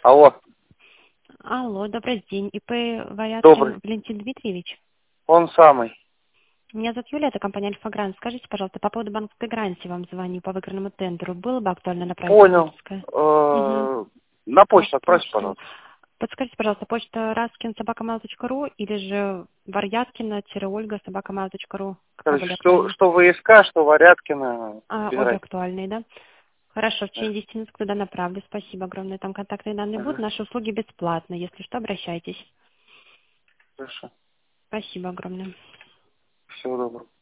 Алло, Алло, добрый день. ИП добрый. Варяткин Валентин Дмитриевич. Он самый. Меня зовут Юлия, это компания Альфа-Грант. Скажите, пожалуйста, по поводу банковской гарантии вам звоню по выигранному тендеру. Было бы актуально направить Понял. техническое? Угу. На почту отправьте, Отлично. пожалуйста. Подскажите, пожалуйста, почта raskин@mail.ru или же варяткина-ольга@mail.ru? Какая Короче, более актуальна? что ВСК, что Варяткина, без Обе разницы. актуальные, да? Хорошо, в Да. течение 10 минут туда направлю. Спасибо огромное. Там контактные данные будут. Ага, Наши услуги бесплатны. Если что, обращайтесь. хорошо. Спасибо огромное. Всего доброго.